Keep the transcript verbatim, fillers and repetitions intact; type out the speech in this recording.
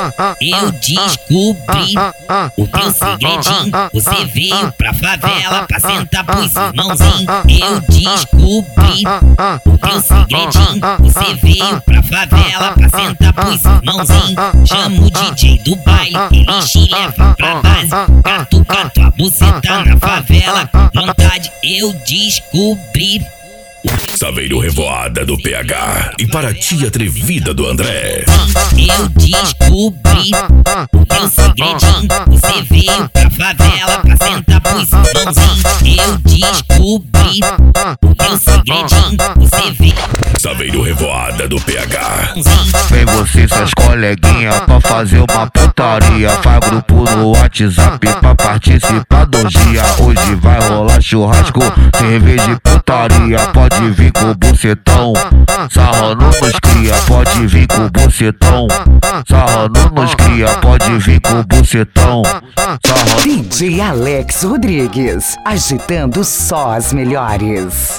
eu descobri o teu segredinho. Você veio pra favela pra sentar pros irmãozinhos. Eu descobri o teu segredinho. Você veio pra favela pra sentar pros irmãozinhos. Chama o D J do baile, ele te leva pra base. Catuca tua buceta na favela com vontade. Eu descobri. Saveiro Revoada do P H e para a tia atrevida do André. Eu descobri o teu segredinho. Você veio pra favela pra sentar pros irmãozinhos. Eu descobri o teu segredinho. Você veio. Saveiro Revoada do P H. Vem você e suas coleguinhas pra fazer uma putaria. Faz grupo no WhatsApp pra participar do dia. Hoje vai rolar churrasco, cerveja e putaria. Pode vir com o bucetão, sarrando nos cria. Pode vir com o bucetão, sarrando nos cria. Pode vir com o bucetão, sarrando. D J Alex Rodrigues, agitando só as melhores.